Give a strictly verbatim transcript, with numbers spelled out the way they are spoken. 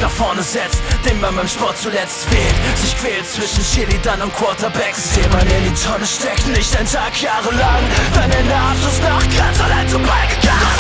nach vorne setzt, den man beim Sport zuletzt wählt, sich quält zwischen Cheerleadern und Quarterbacks, den man in die Tonne steckt, nicht ein Tag jahrelang, dann in der Abschlussnacht ganz allein zum Ball gegangen.